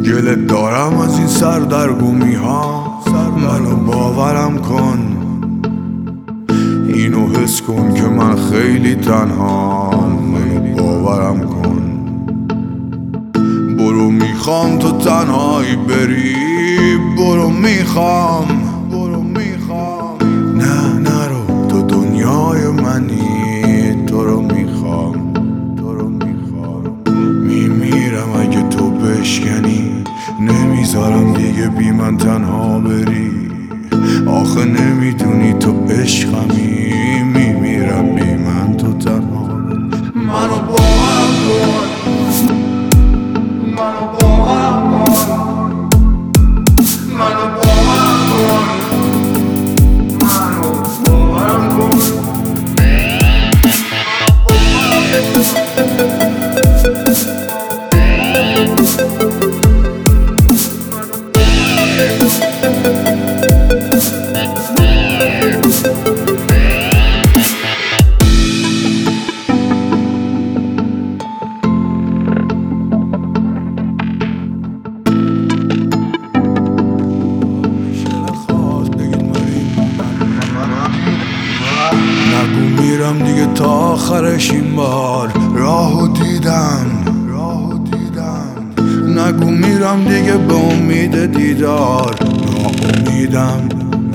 گلت دارم از این سردرگمی ها، منو باورم کن، اینو حس کن که من خیلی تنهام، منو باورم کن. برو میخوام تو تنهایی بری، برو میخوام نه نرو، تو دنیای منی، تو رو میخوام میمیرم اگه تو بشکنی، نمیذارم دیگه بی من تنها بری، آخه نمیدونی تو عشقمی، میمیرم بی من تو تنها بری. منو باورم کن، منو باورم کن، منو باورم کن، منو باورم کن. نگو میرم دیگه تا آخرش این بار، راهو دیدم نگو میرم دیگه به امید دیدار، ناامیدم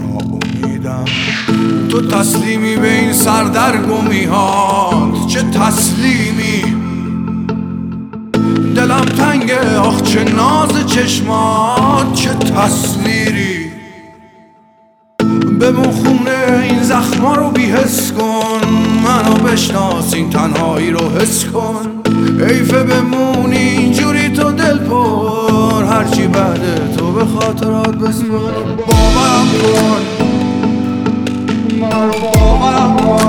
تو تسلیمی به این سردرگمی هات، چه تسلیمی، دلم تنگه آخ چه ناز چشمات، چه تصویری، بمون خونه این زخما رو بی‌حس کن، منو بشناس این تنهایی رو حس کن، حیفه بمونی اینجوری تو دل پر، هرچی بعد تو به خاطرات بسپر. باورم کن، باورم کن.